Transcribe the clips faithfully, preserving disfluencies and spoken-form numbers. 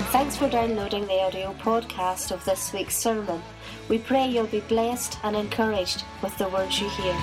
Thanks for downloading the audio podcast of this week's sermon. We pray you'll be blessed and encouraged with the words you hear.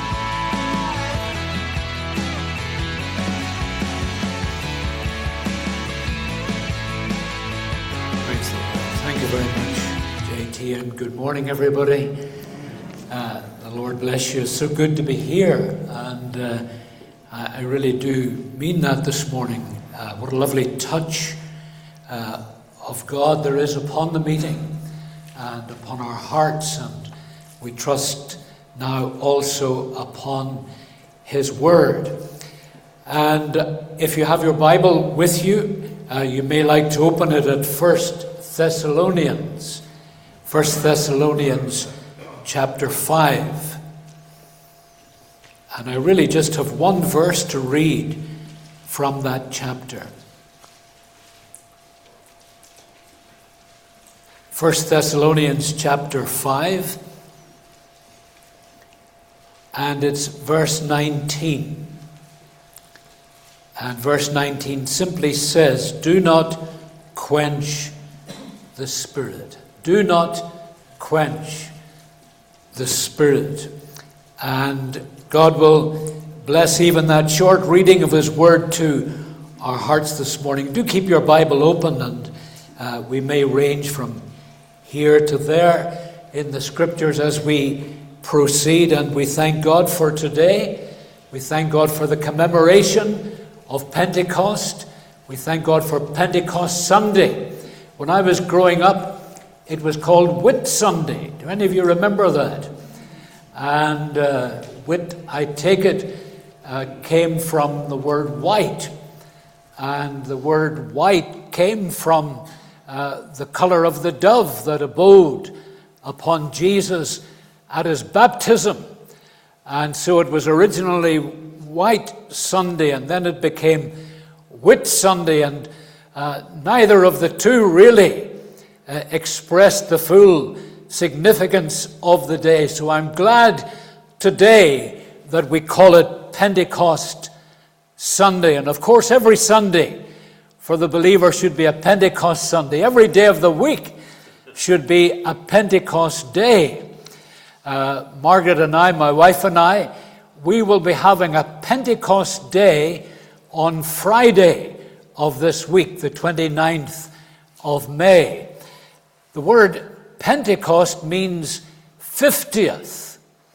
Praise the Lord. Thank you very much, J T, and good morning, everybody. Uh, the Lord bless you. It's so good to be here, and uh, I really do mean that this morning. Uh, what a lovely touch uh, of God there is upon the meeting and upon our hearts, and we trust now also upon His Word. And if you have your Bible with you, uh, you may like to open it at First Thessalonians, First Thessalonians chapter five. And I really just have one verse to read from that chapter. First Thessalonians chapter five, and it's verse nineteen. And verse nineteen simply says, "Do not quench the Spirit." Do not quench the Spirit. And God will bless even that short reading of His Word to our hearts this morning. Do keep your Bible open, and uh, we may range from here to there in the Scriptures as we proceed. And we thank God for today. We thank God for the commemoration of Pentecost. We thank God for Pentecost Sunday. When I was growing up, it was called Whit Sunday. Do any of you remember that? And uh, Whit, I take it, uh, came from the word white. And the word white came from uh, the color of the dove that abode upon Jesus at his baptism. And so it was originally White Sunday, and then it became Whit Sunday. And uh, neither of the two really uh, expressed the full significance of the day. So I'm glad today that we call it Pentecost Sunday. And of course, every Sunday for the believer should be a Pentecost Sunday. Every day of the week should be a Pentecost day. Uh, Margaret and I, my wife and I, we will be having a Pentecost day on Friday of this week, the twenty-ninth of May. The word Pentecost means fiftieth.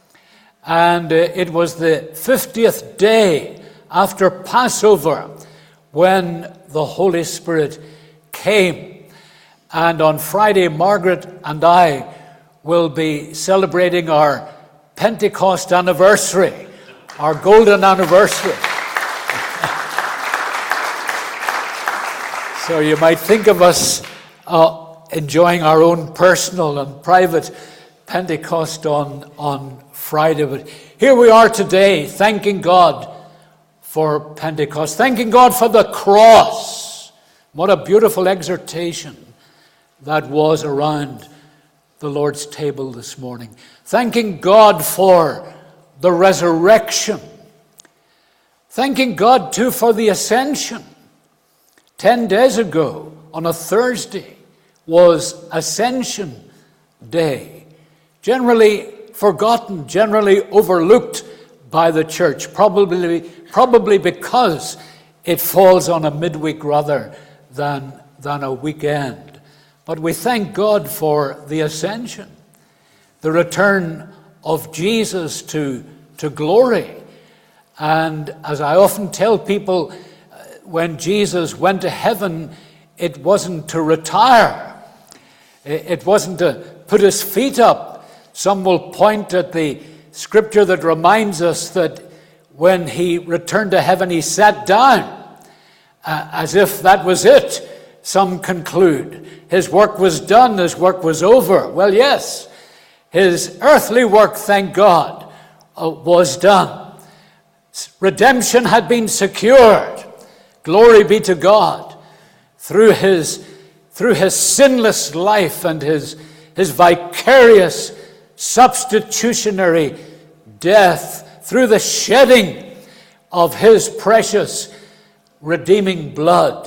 And uh, it was the fiftieth day after Passover when the Holy Spirit came. And on Friday, Margaret and I will be celebrating our Pentecost anniversary, our golden anniversary. So you might think of us uh, enjoying our own personal and private Pentecost on, on Friday. But here we are today, thanking God for Pentecost, thanking God for the cross. What a beautiful exhortation that was around the Lord's table this morning. Thanking God for the resurrection. Thanking God too for the ascension. Ten days ago, on a Thursday, was Ascension Day. Generally forgotten, generally overlooked by the church, probably, probably because it falls on a midweek rather than, than a weekend. But we thank God for the ascension, the return of Jesus to, to glory. And as I often tell people, when Jesus went to heaven, it wasn't to retire. It wasn't to put his feet up. Some will point at the scripture that reminds us that when he returned to heaven, he sat down, uh, as if that was it. Some conclude his work was done, his work was over. Well, yes, his earthly work, thank God, uh, was done. Redemption had been secured. Glory be to God. Through his, through his sinless life and his, his vicarious substitutionary death, through the shedding of his precious redeeming blood,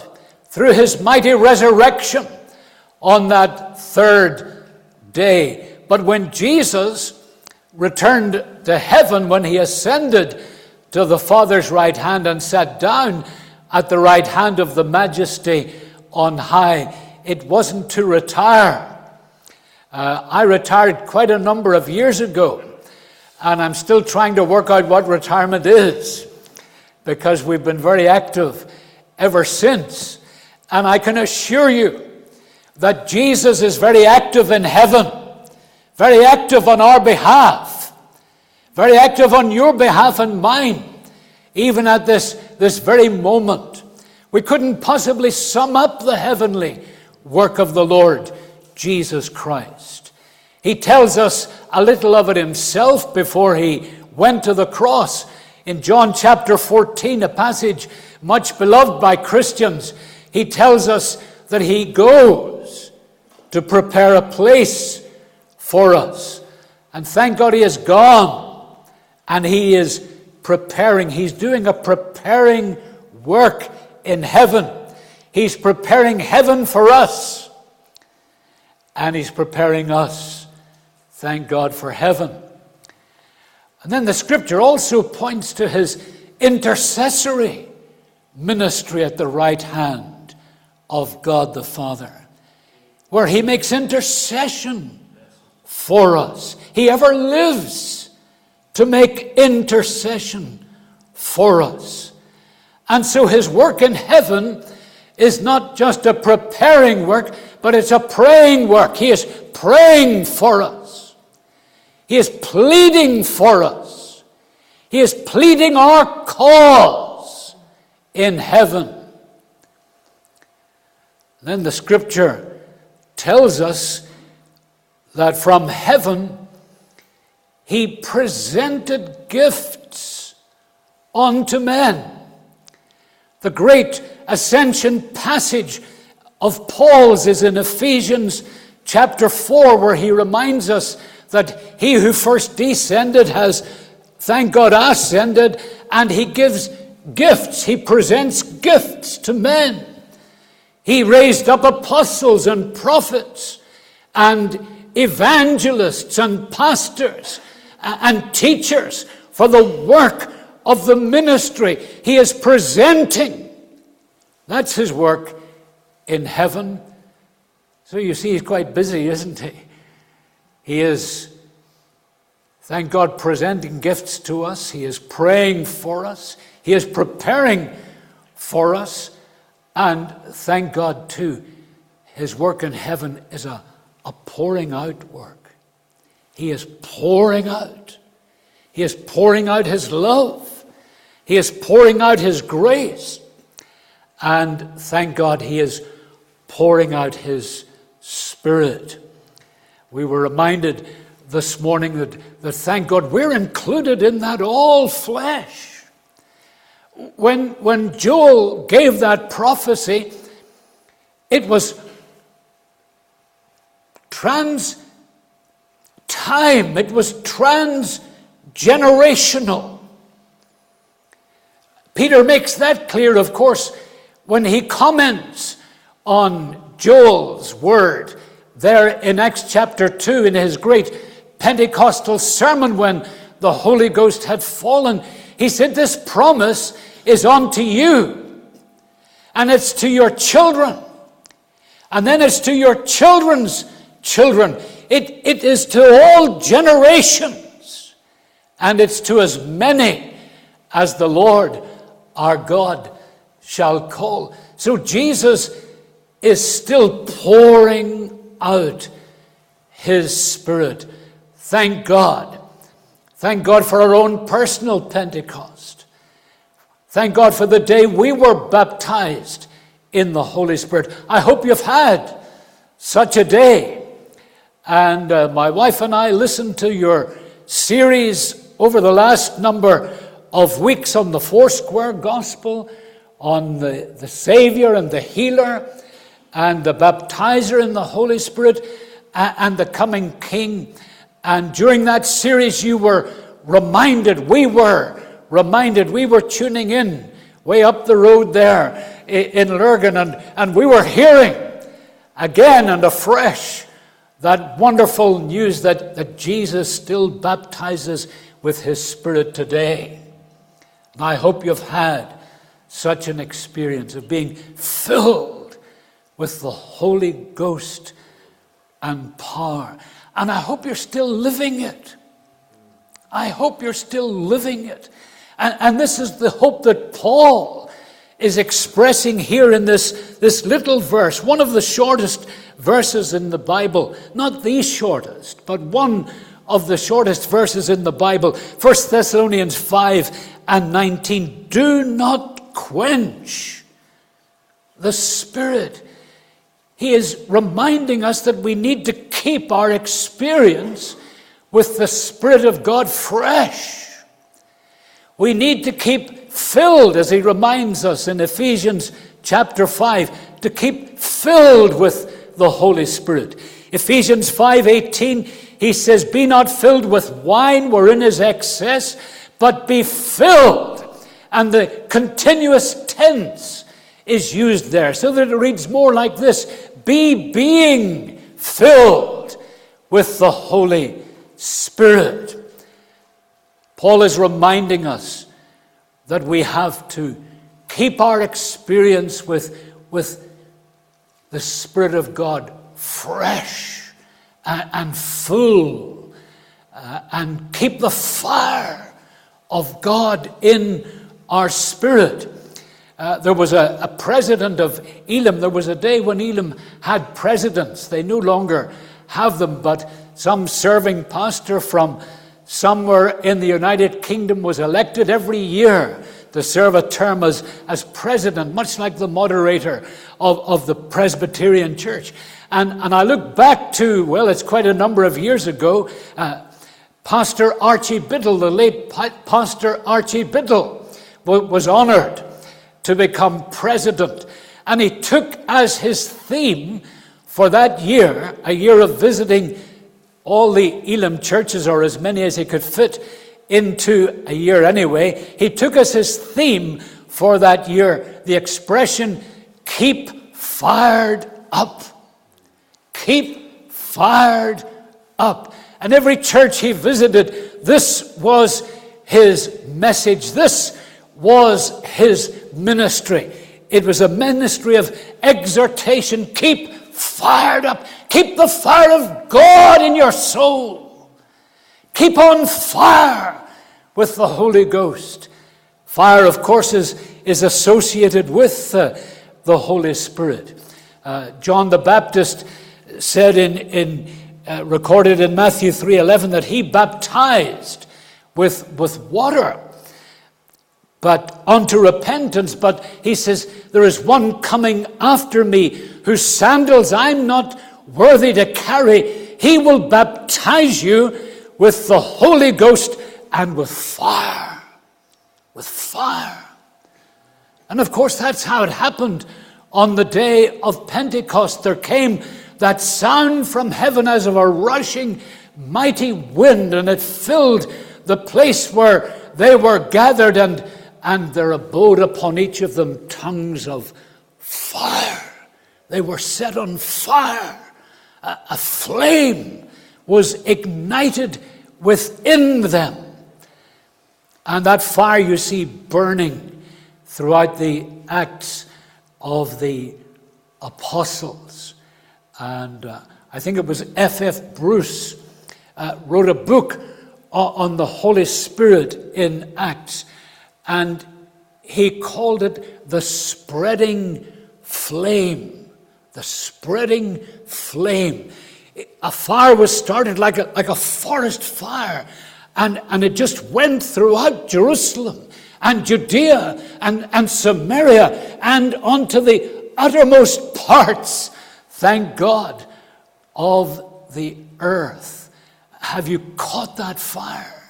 through his mighty resurrection on that third day. But when Jesus returned to heaven, when he ascended to the Father's right hand and sat down at the right hand of the Majesty on high, it wasn't to retire. Uh, I retired quite a number of years ago, and I'm still trying to work out what retirement is, because we've been very active ever since. And I can assure you that Jesus is very active in heaven, very active on our behalf, very active on your behalf and mine, even at this, this very moment. We couldn't possibly sum up the heavenly work of the Lord Jesus Christ. He tells us a little of it himself before he went to the cross. In John chapter fourteen, a passage much beloved by Christians, he tells us that he goes to prepare a place for us. And thank God he is gone, and he is preparing. He's doing a preparing work in heaven. He's preparing heaven for us, and he's preparing us, thank God, for heaven. And then the scripture also points to his intercessory ministry at the right hand of God the Father, where he makes intercession for us. He ever lives to make intercession for us. And so his work in heaven is not just a preparing work, but it's a praying work. He is praying for us. He is pleading for us. He is pleading our cause in heaven. Then the scripture tells us that from heaven he presented gifts unto men. The great ascension passage of Paul's is in Ephesians chapter four, where he reminds us that he who first descended has, thank God, ascended, and he gives gifts. He presents gifts to men. He raised up apostles and prophets and evangelists and pastors and teachers for the work of the ministry. He is presenting. That's his work in heaven. So you see, he's quite busy, isn't he? He is, thank God, presenting gifts to us. He is praying for us. He is preparing for us. And thank God, too, his work in heaven is a, a pouring out work. He is pouring out. He is pouring out his love. He is pouring out his grace. And thank God, he is pouring out his Spirit. We were reminded this morning that, that thank God we're included in that all flesh. When, when Joel gave that prophecy, it was trans time, it was transgenerational. Peter makes that clear, of course, when he comments on Joel's word there in Acts chapter two, in his great Pentecostal sermon when the Holy Ghost had fallen. He said, this promise is unto you, and it's to your children, and then it's to your children's children. It, it is to all generations, and it's to as many as the Lord our God shall call. So Jesus is still pouring out his Spirit. Thank God. Thank God for our own personal Pentecost. Thank God for the day we were baptized in the Holy Spirit. I hope you've had such a day. And uh, my wife and I listened to your series over the last number of weeks on the Foursquare Gospel, on the, the Savior and the Healer, and the Baptizer in the Holy Spirit, and, and the coming King. And during that series you were reminded, we were reminded, we were tuning in way up the road there in Lurgan, and, and we were hearing again and afresh that wonderful news that, that Jesus still baptizes with his Spirit today. And I hope you've had such an experience of being filled with the Holy Ghost and power. And I hope you're still living it. I hope you're still living it. And, and this is the hope that Paul is expressing here in this, this little verse, one of the shortest verses in the Bible, not the shortest, but one of the shortest verses in the Bible, First Thessalonians five and nineteen. Do not quench the Spirit. He is reminding us that we need to keep our experience with the Spirit of God fresh. We need to keep filled, as he reminds us in Ephesians chapter five, to keep filled with the Holy Spirit. Ephesians five eighteen, he says, be not filled with wine wherein is excess, but be filled. And the continuous tense is used there, so that it reads more like this: be being filled with the Holy Spirit. Paul is reminding us that we have to keep our experience with, with the Spirit of God fresh and, and full, uh, and keep the fire of God in our spirit. Uh, there was a, a president of Elim. There was a day when Elim had presidents. They no longer have them, but some serving pastor from somewhere in the United Kingdom was elected every year to serve a term as, as president, much like the moderator of, of the Presbyterian Church. And, and I look back to, well, it's quite a number of years ago, uh, Pastor Archie Biddle, the late pa- Pastor Archie Biddle, w- was honored to become president. And he took as his theme for that year, a year of visiting all the Elim churches, or as many as he could fit into a year anyway, he took as his theme for that year the expression, keep fired up. Keep fired up. And every church he visited, this was his message. This was his ministry. It was a ministry of exhortation. Keep fired up. Keep the fire of God in your soul. Keep on fire with the Holy Ghost. Fire, of course, is, is associated with uh, the Holy Spirit. Uh, John the Baptist said in, in uh, recorded in Matthew three eleven that he baptized with, with water, but unto repentance. But he says, there is one coming after me whose sandals I'm not worthy to carry. He will baptize you with the Holy Ghost and with fire. With fire. And of course, that's how it happened on the day of Pentecost. There came that sound from heaven as of a rushing mighty wind, and it filled the place where they were gathered, and, and there abode upon each of them tongues of fire. They were set on fire. A, a flame was ignited within them. And that fire you see burning throughout the Acts of the Apostles. And uh, I think it was F F Bruce uh, wrote a book on the Holy Spirit in Acts. And he called it the spreading flame. The spreading flame. A fire was started like a, like a forest fire. And, and it just went throughout Jerusalem and Judea and, and Samaria and onto the uttermost parts, thank God, of the earth. Have you caught that fire?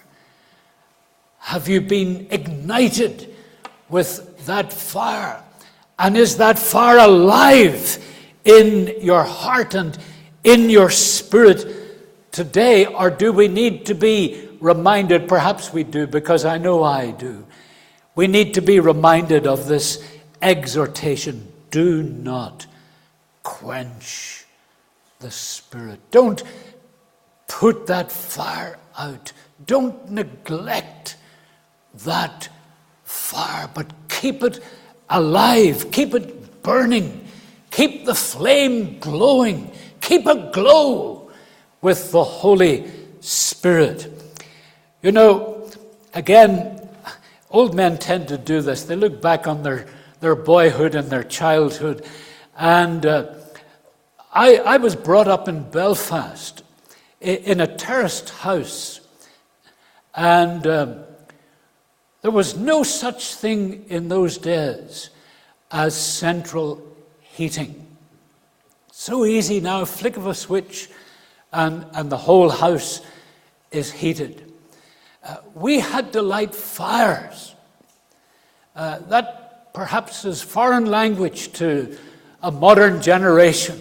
Have you been ignited with that fire? And is that fire alive in your heart and in your spirit today? Or do we need to be reminded? Perhaps we do, because I know I do. we need to be reminded of this exhortation. Do not quench the Spirit. Don't put that fire out. Don't neglect that fire, but keep it alive. Keep it burning. Keep the flame glowing. Keep it glow with the Holy Spirit. You know, again, old men tend to do this. They look back on their, their boyhood and their childhood. And uh, I, I was brought up in Belfast in a terraced house. And um, there was no such thing in those days as central heating. So easy now, flick of a switch, and, and the whole house is heated. Uh, we had to light fires. Uh, that perhaps is foreign language to a modern generation.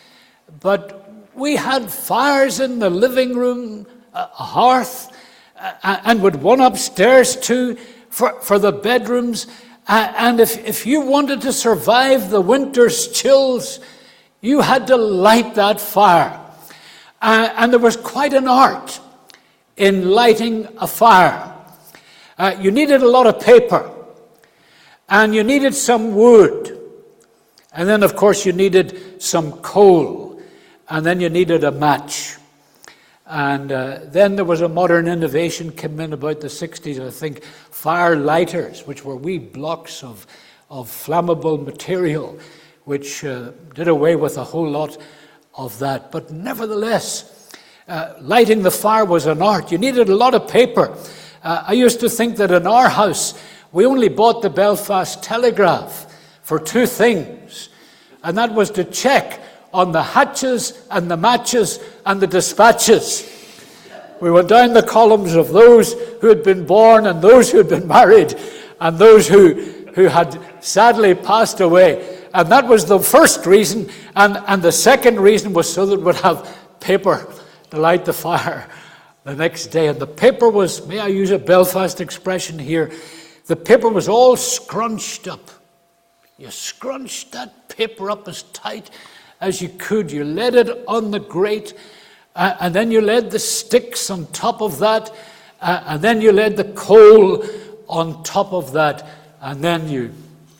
But we had fires in the living room, a hearth, uh, and with one upstairs too for, for the bedrooms. Uh, and if, if you wanted to survive the winter's chills, you had to light that fire. Uh, and there was quite an art in lighting a fire. Uh, you needed a lot of paper. And you needed some wood. And then, of course, you needed some coal. And then you needed a match. And uh, then there was a modern innovation came in about the sixties, I think, fire lighters, which were wee blocks of, of flammable material, which uh, did away with a whole lot of that. But nevertheless, uh, lighting the fire was an art. You needed a lot of paper. Uh, I used to think that in our house, we only bought the Belfast Telegraph for two things, and that was to check on the hatches and the matches and the dispatches. We went down the columns of those who had been born and those who had been married and those who, who had sadly passed away. And that was the first reason. And, and the second reason was so that we'd have paper to light the fire the next day. And the paper was, may I use a Belfast expression here, the paper was all scrunched up. You scrunched that paper up as tight as you could. You laid it on the grate, uh, and then you laid the sticks on top of that, uh, and then you laid the coal on top of that, and then you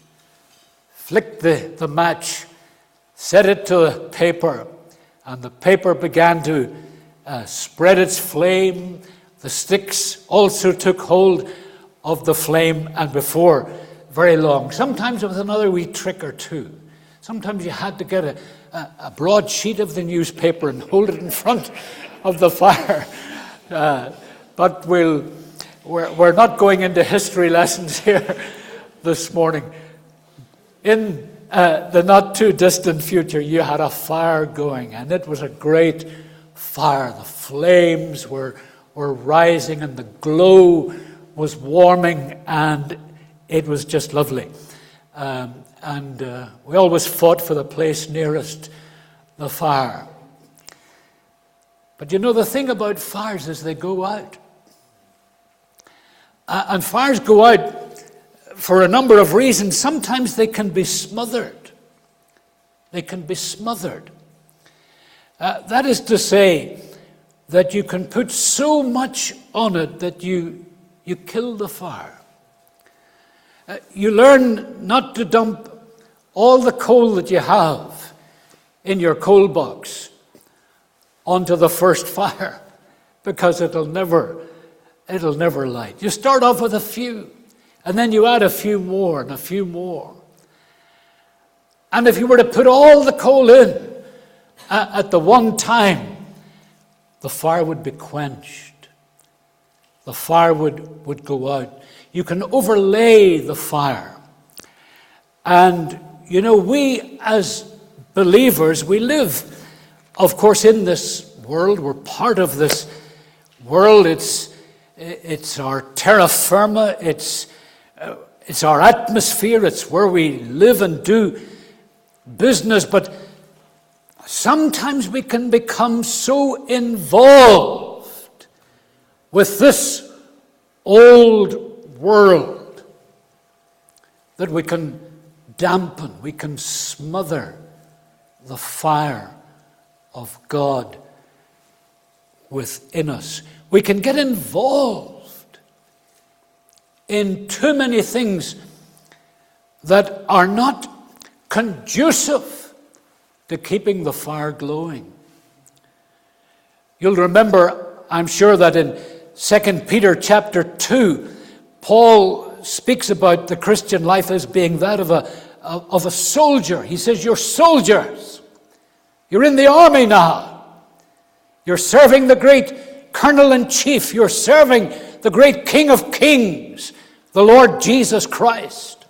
flicked the, the match, set it to the paper, and the paper began to uh, spread its flame. The sticks also took hold of the flame, and before very long, sometimes with another wee trick or two, sometimes you had to get a, a, a broad sheet of the newspaper and hold it in front of the fire. Uh, but we'll, we're, we're not going into history lessons here this morning. In uh, the not too distant future, you had a fire going, and it was a great fire. The flames were, were rising, and the glow was warming, and it was just lovely. Um, and uh, we always fought for the place nearest the fire. But you know, the thing about fires is they go out. Uh, and fires go out for a number of reasons. Sometimes they can be smothered. They can be smothered. Uh, that is to say that you can put so much on it that you, you kill the fire. Uh, you learn not to dump all the coal that you have in your coal box onto the first fire, because it'll never, it'll never light. You start off with a few, and then you add a few more and a few more. And if you were to put all the coal in uh, at the one time, the fire would be quenched. The fire would, would go out. You can overlay the fire. And, you know, we as believers, we live, of course, in this world. We're part of this world. It's, it's our terra firma. It's, uh, it's our atmosphere. It's where we live and do business. But sometimes we can become so involved with this old world that we can dampen, we can smother the fire of God within us. We can get involved in too many things that are not conducive to keeping the fire glowing. You'll remember, I'm sure, that in Second Peter chapter two, Paul speaks about the Christian life as being that of a, of a soldier. He says, you're soldiers. You're in the army now. You're serving the great Colonel-in-Chief. You're serving the great King of Kings, the Lord Jesus Christ.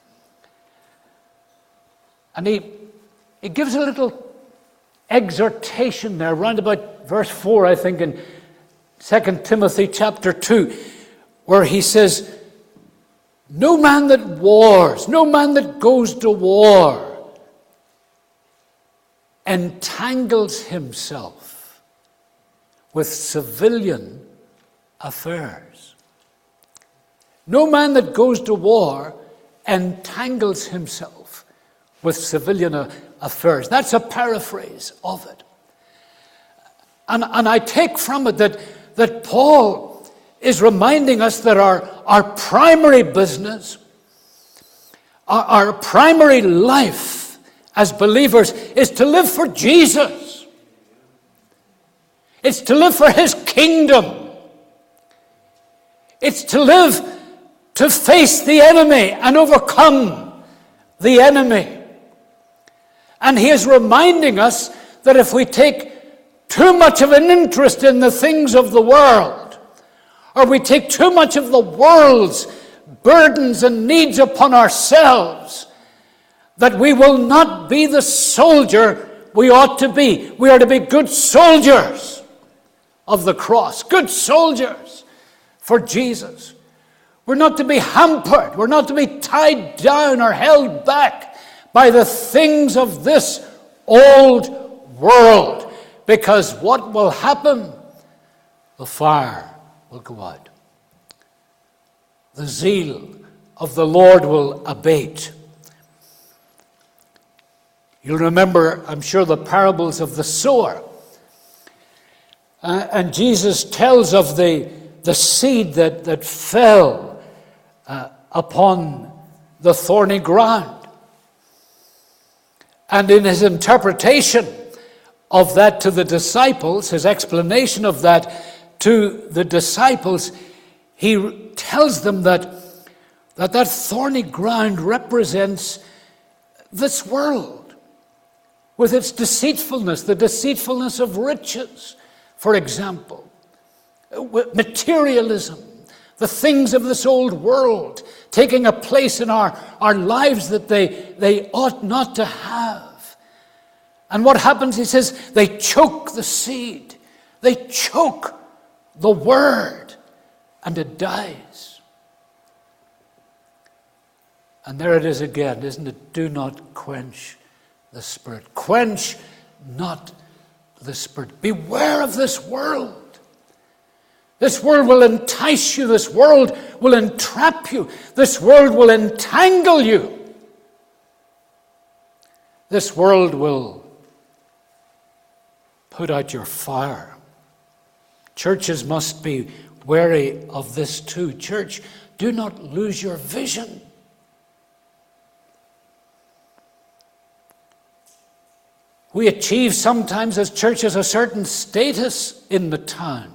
And he, he gives a little exhortation there, round about verse four, I think, in Second Timothy chapter two, where he says, no man that wars, no man that goes to war entangles himself with civilian affairs. No man that goes to war entangles himself with civilian affairs. That's a paraphrase of it. And, and I take from it that, that Paul is reminding us that our, our primary business, our, our primary life as believers is to live for Jesus. It's to live for his kingdom. It's to live to face the enemy and overcome the enemy. And he is reminding us that if we take too much of an interest in the things of the world, or we take too much of the world's burdens and needs upon ourselves, that we will not be the soldier we ought to be. We are to be good soldiers of the cross, good soldiers for Jesus. We're not to be hampered. We're not to be tied down or held back by the things of this old world. Because what will happen? The fire will go out. The zeal of the Lord will abate. You'll remember, I'm sure, the parables of the sower. Uh, and Jesus tells of the, the seed that, that fell uh, upon the thorny ground. And in his interpretation of that to the disciples, his explanation of that to the disciples, he tells them that that, that thorny ground represents this world with its deceitfulness, the deceitfulness of riches, for example, materialism, the things of this old world taking a place in our, our lives that they, they ought not to have. And what happens, he says, they choke the seed. They choke the word, and it dies. And there it is again, isn't it? Do not quench the Spirit. Quench not the Spirit. Beware of this world. This world will entice you. This world will entrap you. This world will entangle you. This world will put out your fire. Churches must be wary of this too. Church, do not lose your vision. We achieve sometimes as churches a certain status in the town.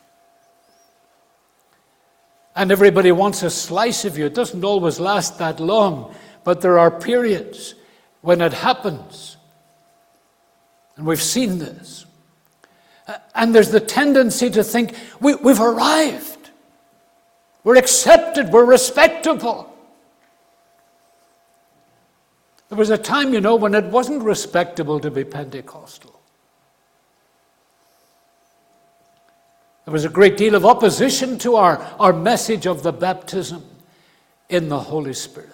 And everybody wants a slice of you. It doesn't always last that long, but there are periods when it happens. And we've seen this. And there's the tendency to think, we, we've arrived. We're accepted. We're respectable. There was a time, you know, when it wasn't respectable to be Pentecostal. There was a great deal of opposition to our, our message of the baptism in the Holy Spirit.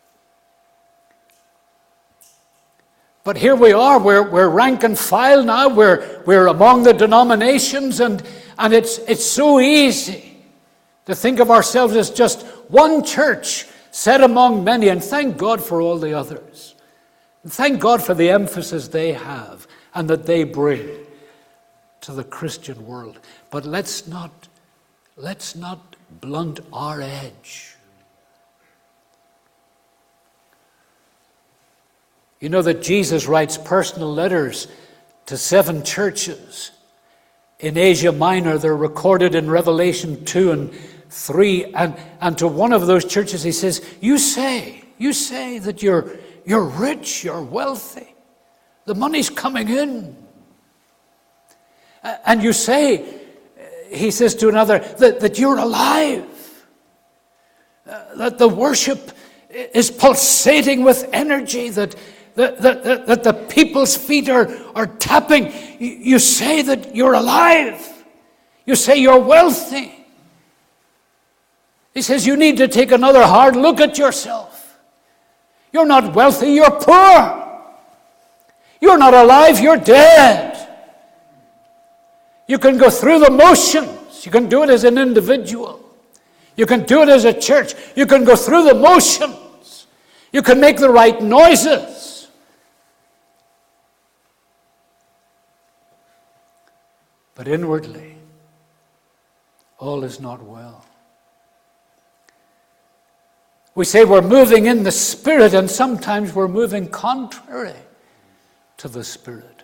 But here we are, we're, we're rank and file now, we're, we're among the denominations, and, and it's, it's so easy to think of ourselves as just one church said among many, and thank God for all the others. And thank God for the emphasis they have and that they bring to the Christian world. But let's not, let's not blunt our edge. You know that Jesus writes personal letters to seven churches in Asia Minor. They're recorded in Revelation two and three. And, and to one of those churches he says, you say, you say that you're, you're rich, you're wealthy. The money's coming in. And you say, he says to another, that, that you're alive. Uh, that the worship is pulsating with energy, that That, that, that the people's feet are, are tapping. You say that you're alive. You say you're wealthy. He says you need to take another hard look at yourself. You're not wealthy, you're poor. You're not alive, you're dead. You can go through the motions. You can do it as an individual. You can do it as a church. You can go through the motions. You can make the right noises. But inwardly, all is not well. We say we're moving in the Spirit, and sometimes we're moving contrary to the Spirit.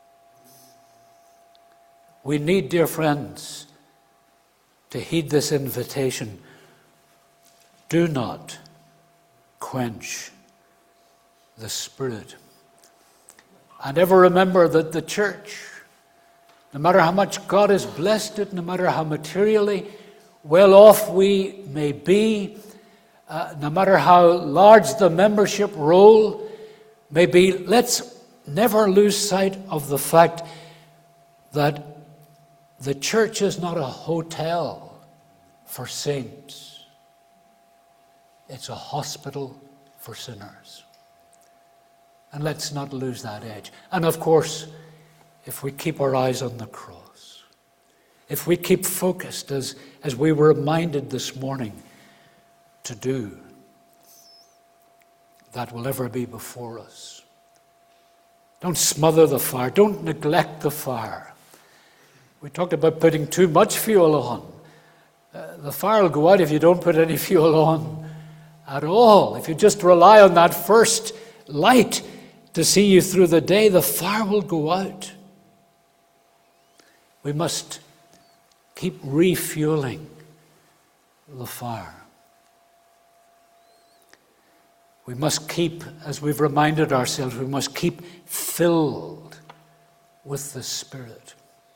We need, dear friends, to heed this invitation. Do not quench the Spirit. And ever remember that the church, no matter how much God has blessed it, no matter how materially well off we may be, uh, no matter how large the membership roll may be, let's never lose sight of the fact that the church is not a hotel for saints. It's a hospital for sinners. And let's not lose that edge. And of course, if we keep our eyes on the cross, if we keep focused as, as we were reminded this morning to do, that will ever be before us. Don't smother the fire. Don't neglect the fire. We talked about putting too much fuel on. Uh, the fire will go out if you don't put any fuel on at all. If you just rely on that first light to see you through the day, the fire will go out. We must keep refueling the fire. We must keep, as we've reminded ourselves, we must keep filled with the Spirit.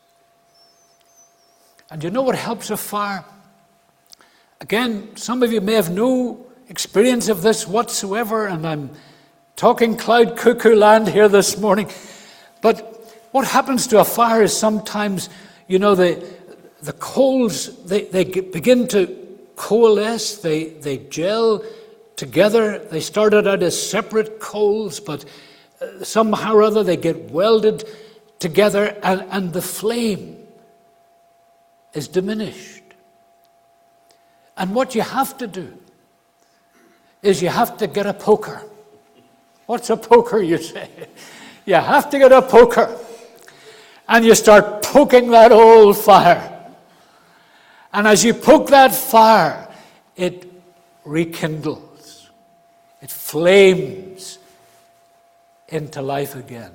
And you know what helps a fire? Again, some of you may have no experience of this whatsoever, and I'm talking cloud cuckoo land here this morning. But what happens to a fire is sometimes, you know, the, the coals, they, they begin to coalesce, they, they gel together. They started out as separate coals, but somehow or other they get welded together, and, and the flame is diminished. And what you have to do is you have to get a poker. What's a poker, you say? You have to get a poker. And you start poking that old fire. And as you poke that fire, it rekindles. It flames into life again.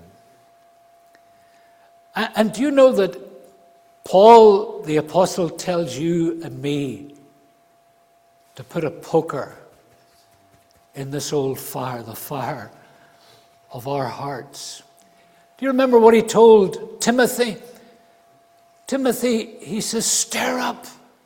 And, and do you know that Paul, the apostle, tells you and me to put a poker in this old fire, the fire of our hearts? Do you remember what he told Timothy? Timothy, he says, stir up,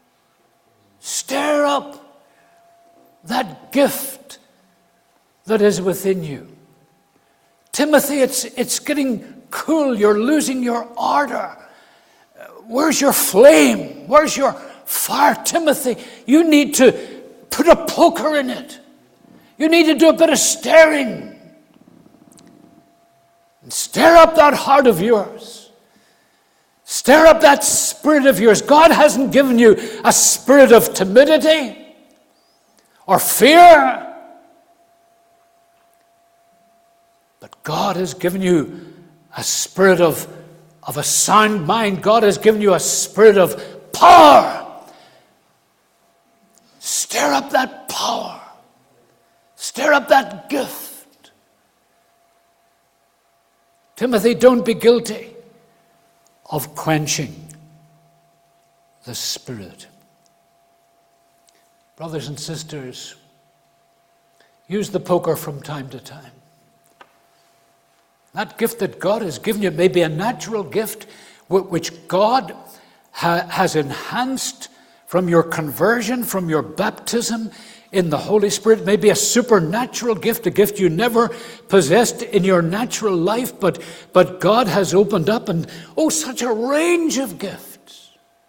stir up that gift that is within you. Timothy, it's, it's getting cool. You're losing your ardor. Where's your flame? Where's your fire? Timothy, you need to put a poker in it. You need to do a bit of stirring. And stir up that heart of yours. Stir up that spirit of yours. God hasn't given you a spirit of timidity or fear. But God has given you a spirit of, of a sound mind. God has given you a spirit of power. Stir up that power. Stir up that gift. Timothy, don't be guilty of quenching the Spirit. Brothers and sisters, use the poker from time to time. That gift that God has given you may be a natural gift which God ha- has enhanced from your conversion, from your baptism in the Holy Spirit. It may be a supernatural gift, a gift you never possessed in your natural life, but, but God has opened up, and oh, such a range of gifts.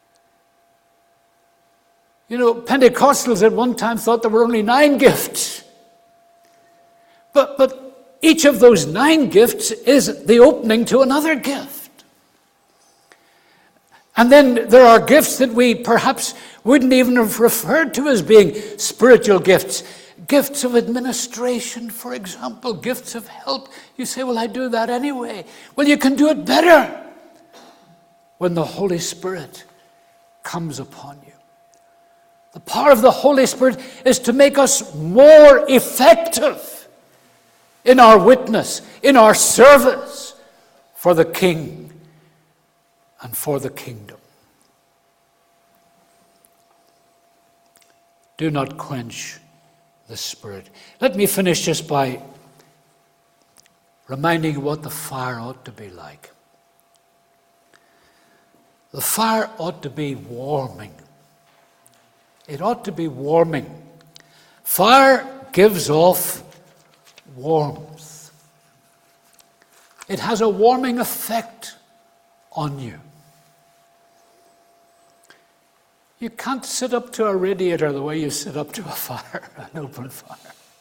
You know, Pentecostals at one time thought there were only nine gifts. But, but each of those nine gifts is the opening to another gift. And then there are gifts that we perhaps wouldn't even have referred to as being spiritual gifts. Gifts of administration, for example, gifts of help. You say, well, I do that anyway. Well, you can do it better when the Holy Spirit comes upon you. The power of the Holy Spirit is to make us more effective in our witness, in our service for the King and for the kingdom. Do not quench the Spirit. Let me finish just by reminding you what the fire ought to be like. The fire ought to be warming. It ought to be warming. Fire gives off warmth. It has a warming effect on you. You can't sit up to a radiator the way you sit up to a fire, an open fire.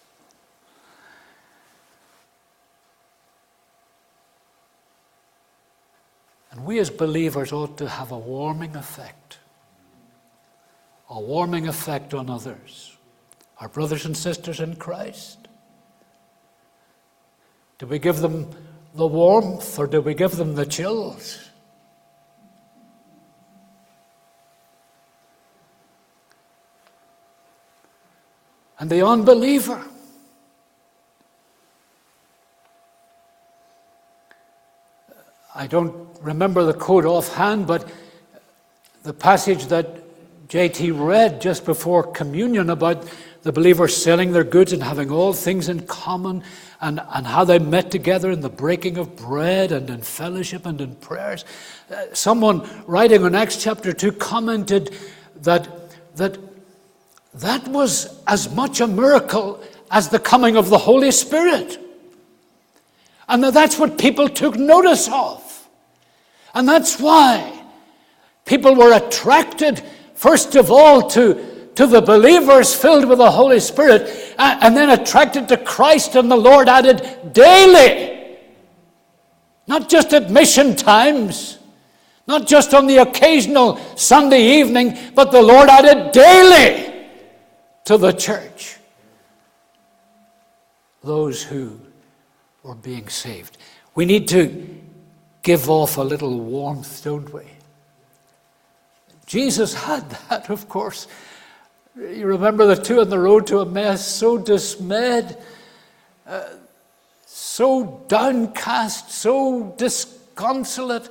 And we as believers ought to have a warming effect. A warming effect on others. Our brothers and sisters in Christ. Do we give them the warmth or do we give them the chills? And the unbeliever. I don't remember the quote offhand, but the passage that J T read just before communion about the believers selling their goods and having all things in common, and, and how they met together in the breaking of bread and in fellowship and in prayers. Uh, someone writing on Acts chapter two commented that that that was as much a miracle as the coming of the Holy Spirit. And that's what people took notice of. And that's why people were attracted, first of all, to, to the believers filled with the Holy Spirit, and then attracted to Christ, and the Lord added daily. Not just at mission times, not just on the occasional Sunday evening, but the Lord added daily to the church those who were being saved. We need to give off a little warmth, don't we? Jesus had that, of course. You remember the two on the road to Emmaus, so dismayed, uh, so downcast, so disconsolate.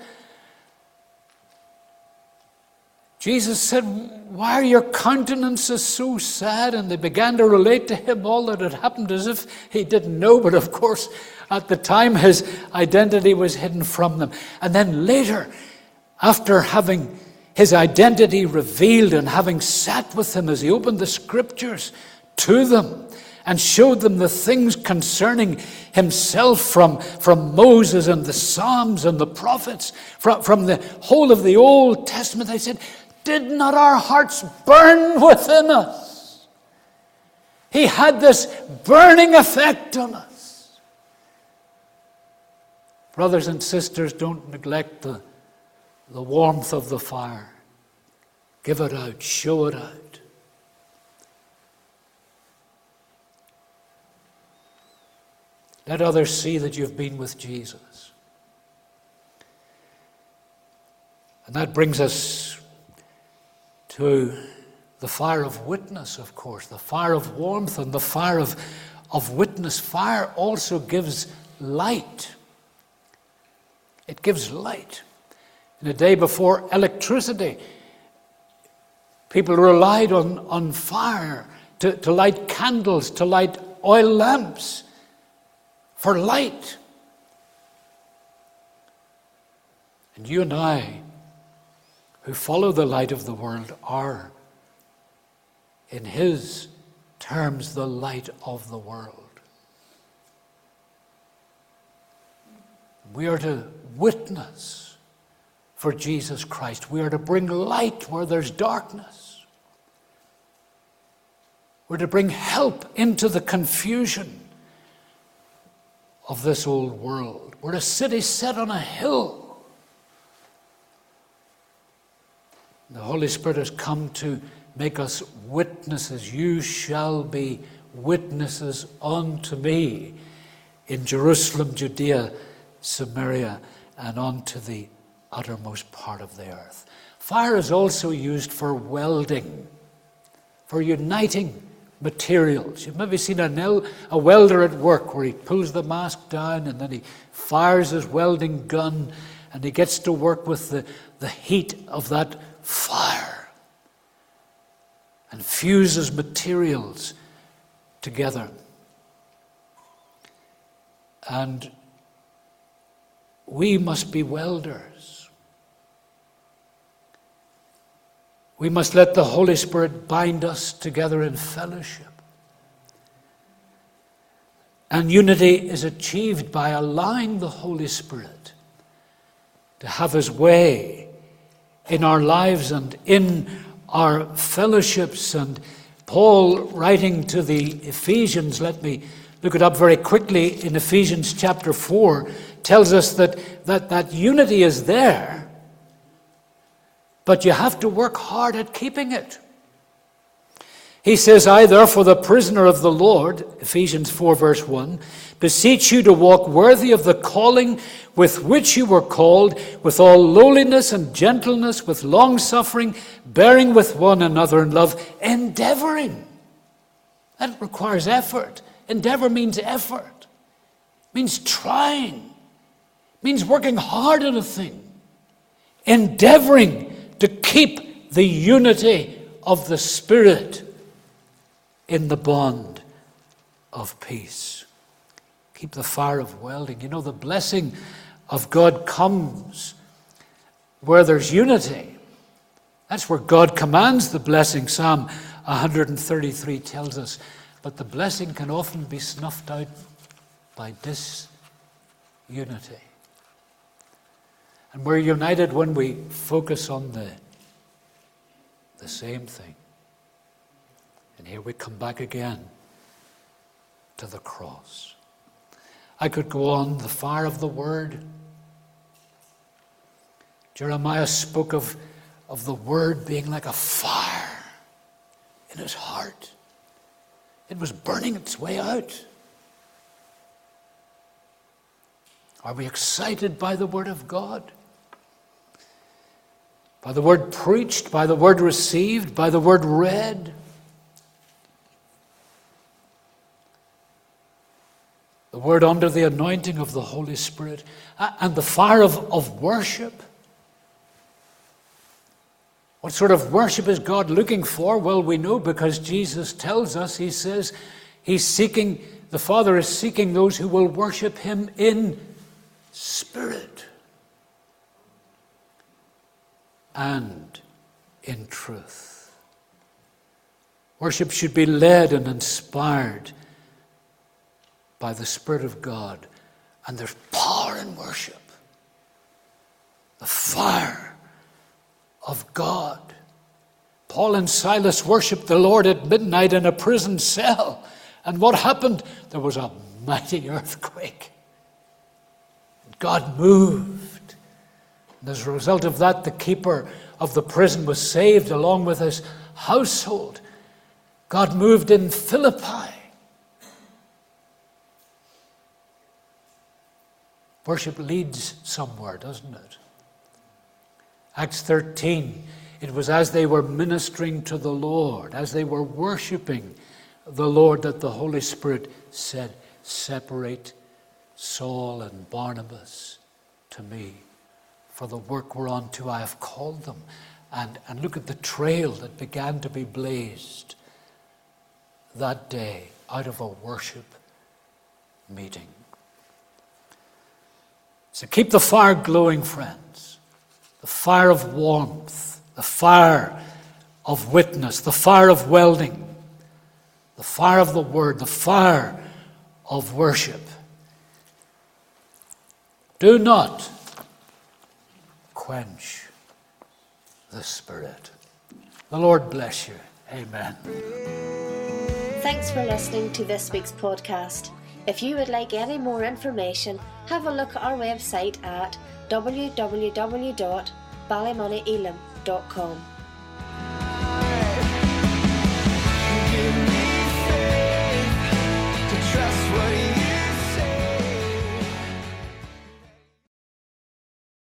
Jesus said, why are your countenances so sad? And they began to relate to him all that had happened as if he didn't know. But of course, at the time, his identity was hidden from them. And then later, after having his identity revealed and having sat with him as he opened the scriptures to them and showed them the things concerning himself from, from Moses and the Psalms and the prophets, from, from the whole of the Old Testament, they said, did not our hearts burn within us? He had this burning effect on us. Brothers and sisters, don't neglect the, the warmth of the fire. Give it out, show it out. Let others see that you've been with Jesus. And that brings us to the fire of witness, of course, the fire of warmth and the fire of, of witness. Fire also gives light. It gives light. In a day before electricity, people relied on, on fire to, to light candles, to light oil lamps for light. And you and I, who follow the light of the world, are, in his terms, the light of the world. We are to witness for Jesus Christ. We are to bring light where there's darkness. We're to bring help into the confusion of this old world. We're a city set on a hill. The Holy Spirit has come to make us witnesses. You shall be witnesses unto me in Jerusalem, Judea, Samaria, and unto the uttermost part of the earth. Fire is also used for welding, for uniting materials. You've maybe seen a, a welder at work where he pulls the mask down and then he fires his welding gun and he gets to work with the, the heat of that fire and fuses materials together. And we must be welders. We must let the Holy Spirit bind us together in fellowship. And unity is achieved by allowing the Holy Spirit to have his way in our lives and in our fellowships. And Paul, writing to the Ephesians, let me look it up very quickly, in Ephesians chapter four, tells us that that, that unity is there, but you have to work hard at keeping it. He says, I, therefore, the prisoner of the Lord, Ephesians four, verse one, beseech you to walk worthy of the calling with which you were called, with all lowliness and gentleness, with long-suffering, bearing with one another in love, endeavoring. That requires effort. Endeavor means effort. It means trying. It means working hard at a thing. Endeavoring to keep the unity of the Spirit in the bond of peace. Keep the fire of welding. You know, the blessing of God comes where there's unity. That's where God commands the blessing. Psalm one thirty-three tells us. But the blessing can often be snuffed out by disunity. And we're united when we focus on the, the same thing. And here we come back again to the cross. I could go on, the fire of the word. Jeremiah spoke of, of the word being like a fire in his heart. It was burning its way out. Are we excited by the word of God? By the word preached, by the word received, by the word read? The word under the anointing of the Holy Spirit, and the fire of, of worship. What sort of worship is God looking for? Well, we know because Jesus tells us. He says he's seeking, the Father is seeking those who will worship him in spirit and in truth. Worship should be led and inspired by the Spirit of God. And there's power in worship. The fire of God. Paul and Silas worshipped the Lord at midnight in a prison cell. And what happened? There was a mighty earthquake. God moved. And as a result of that, the keeper of the prison was saved along with his household. God moved in Philippi. Worship leads somewhere, doesn't it? Acts thirteen, it was as they were ministering to the Lord, as they were worshipping the Lord, that the Holy Spirit said, separate Saul and Barnabas to me. For the work whereunto I have called them. And, and look at the trail that began to be blazed that day out of a worship meeting. So keep the fire glowing, friends. The fire of warmth, the fire of witness, the fire of welding, the fire of the word, the fire of worship. Do not quench the Spirit. The Lord bless you. Amen. Thanks for listening to this week's podcast. If you would like any more information, have a look at our website at w w w dot ballymoney elim dot com.